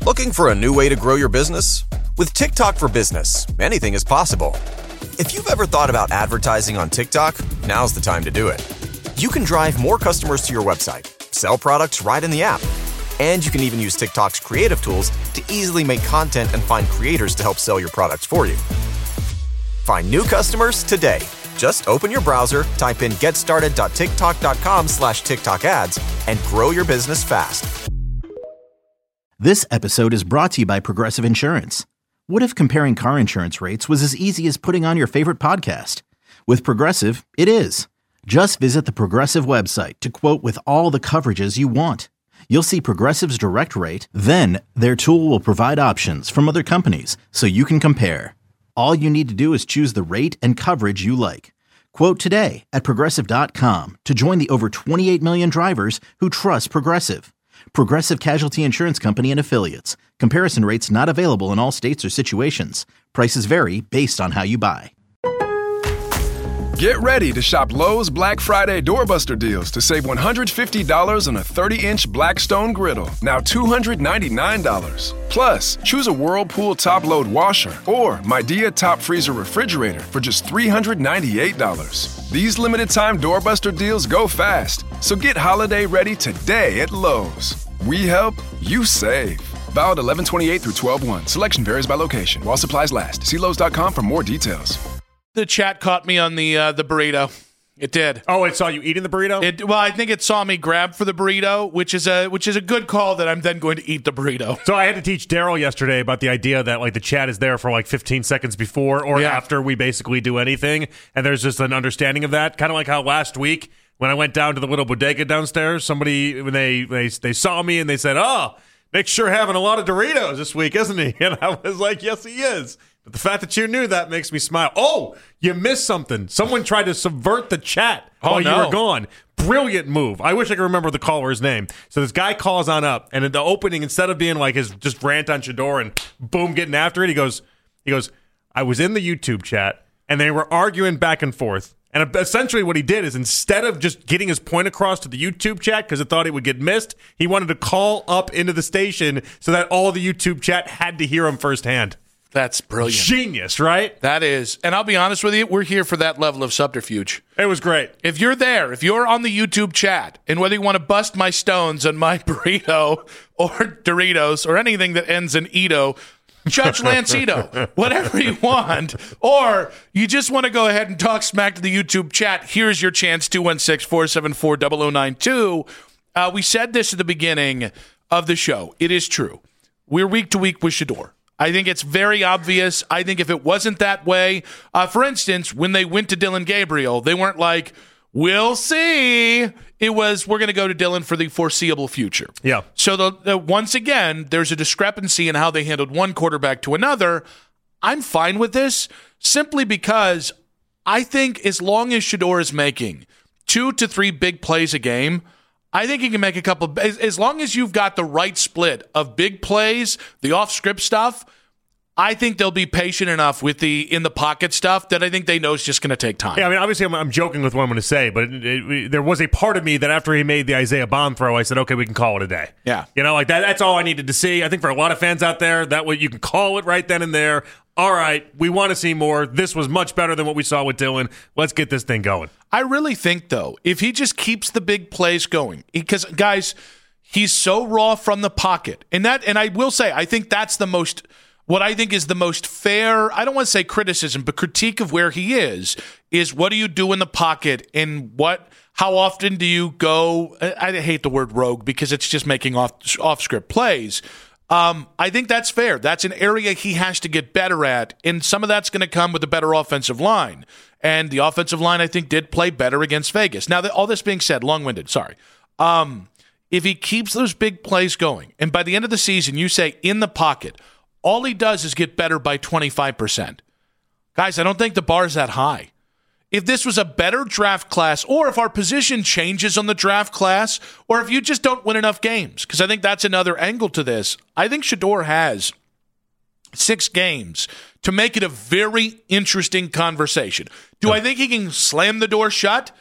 Looking for a new way to grow your business? With TikTok for Business, anything is possible. If you've ever thought about advertising on TikTok, now's the time to do it. You can drive more customers to your website, sell products right in the app, and you can even use TikTok's creative tools to easily make content and find creators to help sell your products for you. Find new customers today. Just open your browser, type in getstarted.tiktok.com/TikTok ads, and grow your business fast. This episode is brought to you by Progressive Insurance. What if comparing car insurance rates was as easy as putting on your favorite podcast? With Progressive, it is. Just visit the Progressive website to quote with all the coverages you want. You'll see Progressive's direct rate, then their tool will provide options from other companies so you can compare. All you need to do is choose the rate and coverage you like. Quote today at Progressive.com to join the over 28 million drivers who trust Progressive. Progressive Casualty Insurance Company and Affiliates. Comparison rates not available in all states or situations. Prices vary based on how you buy. Get ready to shop Lowe's Black Friday Doorbuster deals to save $150 on a 30-inch Blackstone griddle, now $299. Plus, choose a Whirlpool top-load washer or Midea top freezer refrigerator for just $398. These limited-time Doorbuster deals go fast, so get holiday ready today at Lowe's. We help, you save. Valid 11/28 through 12/1. Selection varies by location. While supplies last. See Lowe's.com for more details. The chat caught me on the burrito. It did. Oh, it saw you eating the burrito? Well, I think it saw me grab for the burrito, which is a good call that I'm then going to eat the burrito. So I had to teach Daryl yesterday about the idea that like the chat is there for like 15 seconds before or after we basically do anything, and there's just an understanding of that. Kind of like how last week when I went down to the little bodega downstairs, somebody when they saw me and they said, "Oh, Nick's sure having a lot of Doritos this week, isn't he?" And I was like, "Yes, he is." But the fact that you knew that makes me smile. Oh, you missed something. Someone tried to subvert the chat while you were gone. Brilliant move. I wish I could remember the caller's name. So this guy calls on up, and in the opening, instead of being like his just rant on Shador and boom, getting after it, he goes, I was in the YouTube chat, and they were arguing back and forth. And essentially what he did is instead of just getting his point across to the YouTube chat because it thought it would get missed, he wanted to call up into the station so that all the YouTube chat had to hear him firsthand. That's brilliant. Genius, right? That is. And I'll be honest with you, we're here for that level of subterfuge. It was great. If you're there, if you're on the YouTube chat, and whether you want to bust my stones on my burrito or Doritos or anything that ends in Ito, Judge Lancito, whatever you want, or you just want to go ahead and talk smack to the YouTube chat, here's your chance, 216-474-0092. We said this at the beginning of the show. It is true. We're week to week with Shador. I think it's very obvious. I think if it wasn't that way, for instance, when they went to Dillon Gabriel, they weren't like, we'll see. It was, we're going to go to Dillon for the foreseeable future. Yeah. So once again, there's a discrepancy in how they handled one quarterback to another. I'm fine with this simply because I think as long as Shador is making 2 to 3 big plays a game, I think he can make a couple, as long as you've got the right split of big plays, the off-script stuff, I think they'll be patient enough with the in-the-pocket stuff that I think they know it's just going to take time. Yeah, I mean, obviously I'm joking with what I'm going to say, but there was a part of me that after he made the Isaiah Bond throw, I said, okay, we can call it a day. Yeah. You know, like that's all I needed to see. I think for a lot of fans out there, that way you can call it right then and there. All right, we want to see more. This was much better than what we saw with Dillon. Let's get this thing going. I really think, though, if he just keeps the big plays going, because, guys, he's so raw from the pocket. And I will say, I think that's what I think is the most fair, I don't want to say criticism, but critique of where he is what do you do in the pocket and how often do you go, I hate the word rogue because it's just making off-script plays. I think that's fair. That's an area he has to get better at, and some of that's going to come with a better offensive line. And the offensive line, I think, did play better against Vegas. Now, all this being said, long-winded, sorry. If he keeps those big plays going, and by the end of the season, you say in the pocket, all he does is get better by 25%. Guys, I don't think the bar is that high. If this was a better draft class, or if our position changes on the draft class, or if you just don't win enough games, because I think that's another angle to this, I think Shador has 6 games to make it a very interesting conversation. Do I think he can slam the door shut?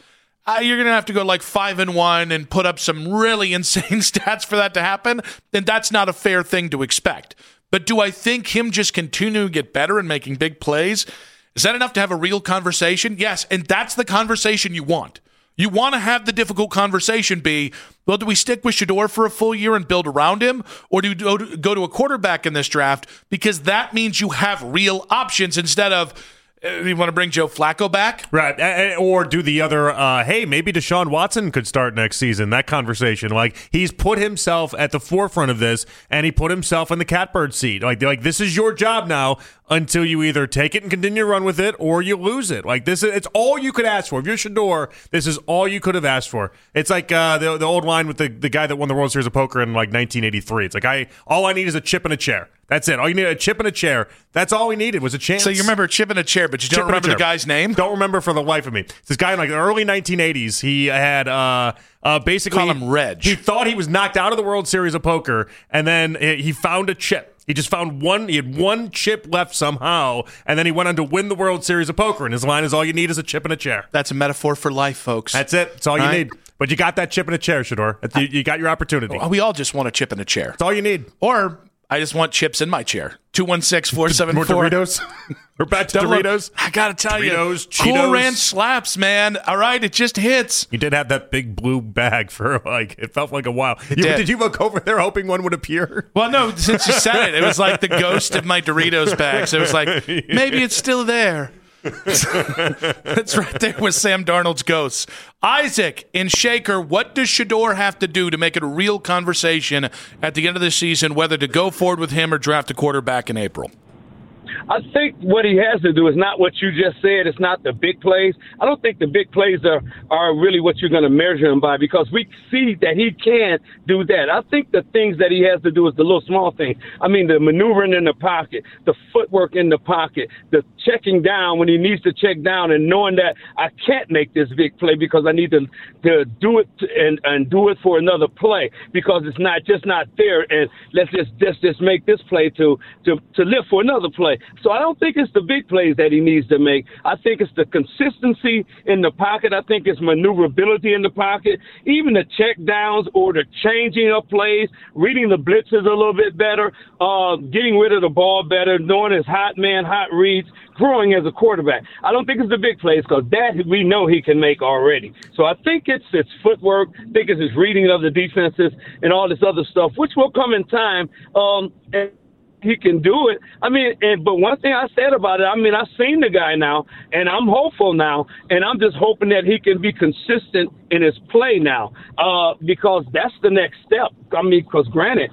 you're going to have to go like 5-1 and put up some really insane stats for that to happen, then that's not a fair thing to expect. But do I think him just continuing to get better and making big plays, is that enough to have a real conversation? Yes, and that's the conversation you want. You want to have the difficult conversation be, well, do we stick with Shedeur for a full year and build around him? Or do you go to a quarterback in this draft? Because that means you have real options instead of, you want to bring Joe Flacco back? Right. Or do the other, hey, maybe Deshaun Watson could start next season, that conversation. Like, he's put himself at the forefront of this, and he put himself in the catbird seat. Like this is your job now until you either take it and continue to run with it or you lose it. Like, it's all you could ask for. If you're Shedeur, this is all you could have asked for. It's like the old line with the guy that won the World Series of Poker in like 1983. It's like, all I need is a chip and a chair. That's it. All you need, a chip and a chair. That's all we needed was a chance. So you remember a chip and a chair, but you don't remember the guy's name? Don't remember for the life of me. This guy in like the early 1980s, he had basically... Call him Reg. He thought he was knocked out of the World Series of Poker, and then he found a chip. He just found one. He had one chip left somehow, and then he went on to win the World Series of Poker. And his line is, all you need is a chip and a chair. That's a metaphor for life, folks. That's it. That's all you need. But you got that chip and a chair, Shedeur. You got your opportunity. We all just want a chip and a chair. That's all you need. Or I just want chips in my chair. 216-474. More Doritos? We're back to Doritos. I got to tell Doritos, you, Cheetos. Cool Ranch slaps, man. All right, it just hits. You did have that big blue bag for like, it felt like a while. Did you look over there hoping one would appear? Well, no, since you said it, it was like the ghost of my Doritos bag. So it was like, maybe it's still there. That's right there with Sam Darnold's ghosts. Isaac in Shaker, what does Shedeur have to do to make it a real conversation at the end of the season, whether to go forward with him or draft a quarterback in April? I think what he has to do is not what you just said. It's not the big plays. I don't think the big plays are really what you're going to measure him by, because we see that he can do that. I think the things that he has to do is the little small things. I mean, the maneuvering in the pocket, the footwork in the pocket, the checking down when he needs to check down, and knowing that I can't make this big play because I need to do it and do it for another play, because it's not there. And let's just make this play to live for another play. So I don't think it's the big plays that he needs to make. I think it's the consistency in the pocket. I think it's maneuverability in the pocket, even the check downs or the changing of plays, reading the blitzes a little bit better, getting rid of the ball better, knowing his hot reads, growing as a quarterback. I don't think it's the big plays, because that we know he can make already. So I think it's footwork. I think it's his reading of the defenses and all this other stuff, which will come in time. And he can do it. I mean, but one thing I said about it, I mean, I've seen the guy now, and I'm hopeful now, and I'm just hoping that he can be consistent in his play now, because that's the next step. I mean, because granted,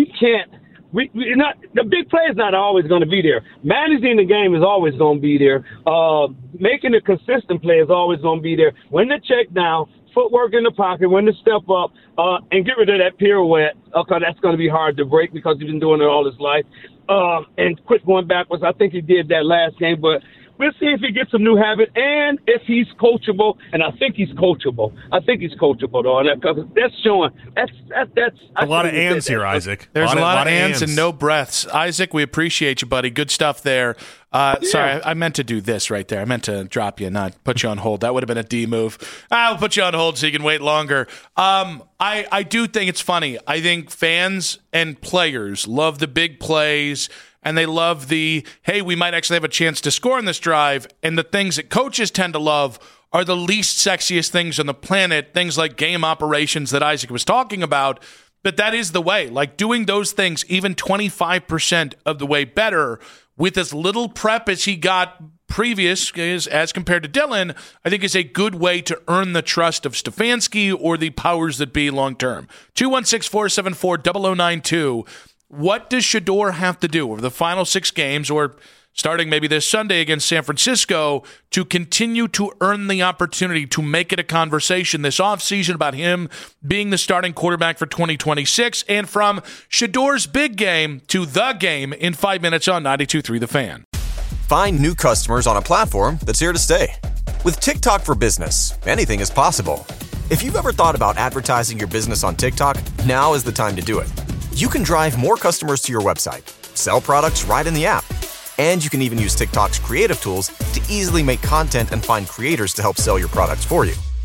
the big play is not always going to be there. Managing the game is always going to be there. Making a consistent play is always going to be there. When the check down, footwork in the pocket, when to step up, and get rid of that pirouette. Okay, that's going to be hard to break because he's been doing it all his life. And quit going backwards. I think he did that last game, but we'll see if he gets a new habit and if he's coachable. And I think he's coachable. Though. And that's showing. That's a lot of ands here, Isaac. There's a lot of ands and no breaths. Isaac, we appreciate you, buddy. Good stuff there. Sorry, I meant to do this right there. I meant to drop you, not put you on hold. That would have been a D move. I'll put you on hold so you can wait longer. I do think it's funny. I think fans and players love the big plays, and they love the, hey, we might actually have a chance to score on this drive. And the things that coaches tend to love are the least sexiest things on the planet, things like game operations that Isaac was talking about. But that is the way. Like, doing those things even 25% of the way better with as little prep as he got previous as compared to Dylan, I think is a good way to earn the trust of Stefanski or the powers that be long term. 216-474-0092. What does Shedeur have to do over the final 6 games, or starting maybe this Sunday against San Francisco, to continue to earn the opportunity to make it a conversation this offseason about him being the starting quarterback for 2026, and from Shedeur's big game to the game in 5 minutes on 92.3 The Fan? Find new customers on a platform that's here to stay. With TikTok for Business, anything is possible. If you've ever thought about advertising your business on TikTok, now is the time to do it. You can drive more customers to your website, sell products right in the app, and you can even use TikTok's creative tools to easily make content and find creators to help sell your products for you.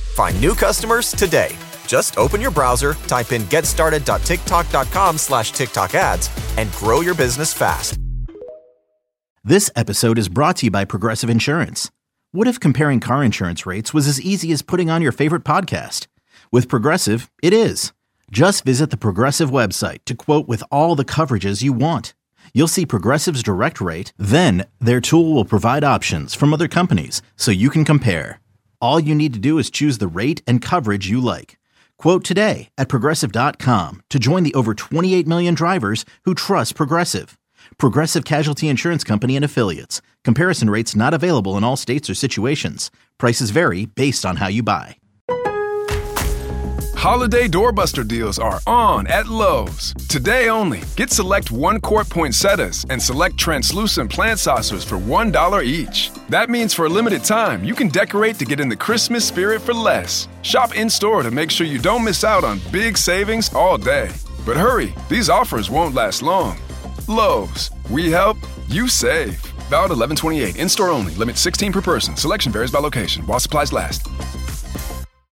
Find new customers today. Just open your browser, type in getstarted.tiktok.com/TikTok ads, and grow your business fast. This episode is brought to you by Progressive Insurance. What if comparing car insurance rates was as easy as putting on your favorite podcast? With Progressive, it is. Just visit the Progressive website to quote with all the coverages you want. You'll see Progressive's direct rate, then their tool will provide options from other companies so you can compare. All you need to do is choose the rate and coverage you like. Quote today at Progressive.com to join the over 28 million drivers who trust Progressive. Progressive Casualty Insurance Company and Affiliates. Comparison rates not available in all states or situations. Prices vary based on how you buy. Holiday doorbuster deals are on at Lowe's. Today only, get select 1-quart poinsettias and select translucent plant saucers for $1 each. That means for a limited time, you can decorate to get in the Christmas spirit for less. Shop in-store to make sure you don't miss out on big savings all day. But hurry, these offers won't last long. Lowe's, we help, you save. Valid 11/28, in-store only, limit 16 per person. Selection varies by location, while supplies last.